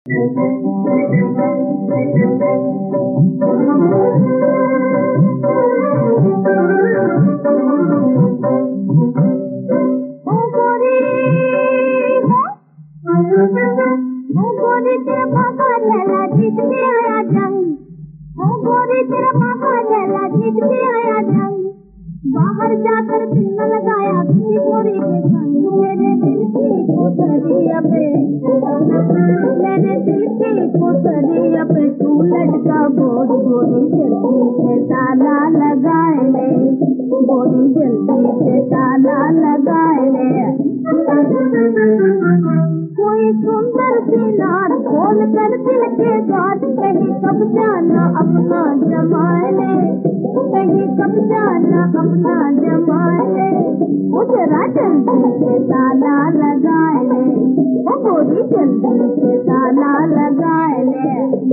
गोरी तेरा पापा लैला जीतते आया जंग, ओ गोरी तेरा पापा लैला जीतते आया जंग। बाहर जाकर दिल न लगाया किसी गोरी के संग, मेरे दिल की कोठरिया पे, मेरे दिल की कोठरिया पे तू लटका बोझ, गोरी जल्दी से ताला लगाए ले, गोरी जल्दी से ताला लगाए ले। कोई सुंदर सी नार खोल कर दिल के बात, कहीं कब जाना अपना जमाए ले, कहीं कब जाना अपना जमाए ले। जरा जल्दी से ताला लगाए ले, ओ गोरी जल्दी से ताला लगाए ले।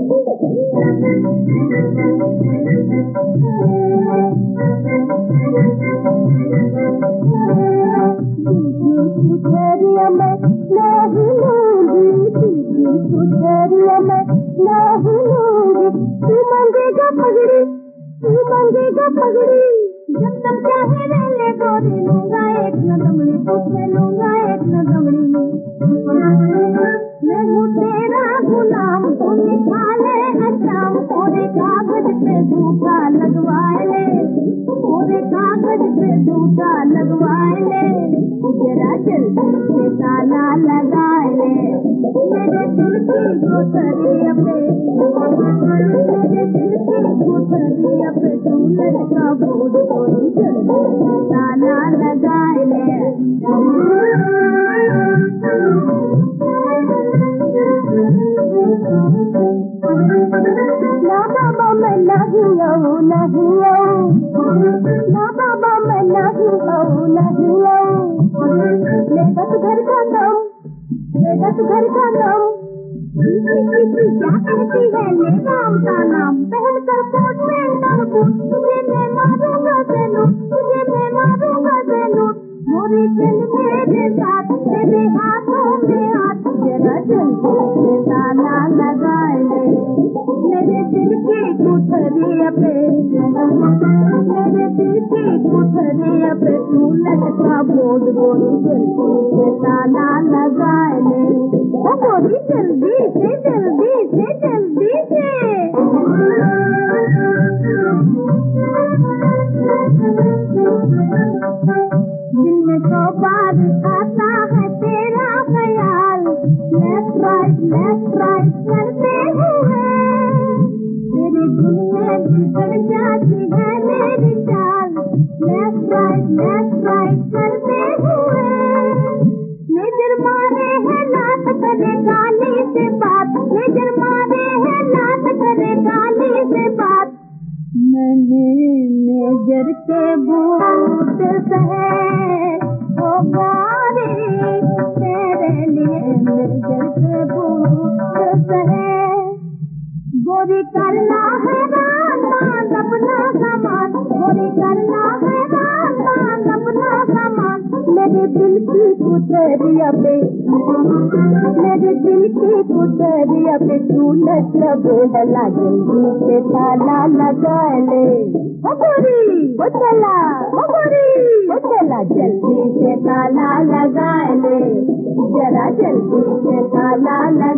कुठरिया में नहीं लूंगी, कुठरिया में नहीं लूंगी, तू मांगेगा पगड़ी, तू मांगेगा पगड़ी। जब तक चाहे ले ले गोरी, लूंगा एक न दमड़ी, तुझसे लूंगा एक न दमड़ी। मैं हूँ तेरा गुलाम, तू लिखा ले अजाम, पूरे कागज पे झूठा लगवाए ले, पूरे कागज पे झूठा लगवाए ले। जरा जल्दी से ताला लगाए ले, मेरे दिल की कोठरिया पे, मेरे दिल की कोठरिया पे तू लटका बोझ, गोरी जल्दी से ताला लगाए ले। ना बाबा मैं नहीं आऊँ, नहीं आऊँ, ना बाबा मैं नहीं आऊँ, नहीं आऊँ। लेगा तू घर का नाम, लेगा तू घर का नाम। किसी क्या कहती है ले राम का नाम, पहन कर कोट पैंट और बूट, तुझे मैं मारूंगा ज़रूर, तुझे मैं मारूंगा ज़रूर। मोरी चल मेरे साथ, तेरे हाथों में हाथ, जरा जल्दी से ताला लगाए ले, मेरे दिल की कोठरिया पे, मेरे दिल की कोठरिया पे तू लटका बोझ, गोरी जल्दी से ताला लगाए ले, ओ गोरी जल्दी से जल्दी से जल्दी से। दिल में तो बार आता है तेरा ख्याल, लेफ्ट राइट करते हुए, तेरे दिल में बिगड़ जाती है मेरी चाल, लेफ्ट राइट करते हुए। नजर मारे है लात करे गाली से बात, नजर मारे है लात करे गाली से बात। मैंने नजर के बूट सहे ओ गोरी, तेरे लिए नजर के बूट सहे। गोरी करना है रान मान अपना सामान, गोरी करना है रान मान अपना सामान। मेरे दिल की कोठरिया पे, मेरे दिल की कोठरिया पे तू लटका बोला, जल्दी से ताला लगाए ले, ओ गोरी ओ चला, ओ गोरी ओ चला, जल्दी से ताला लगाए ले, जरा जल्दी से ताला लगा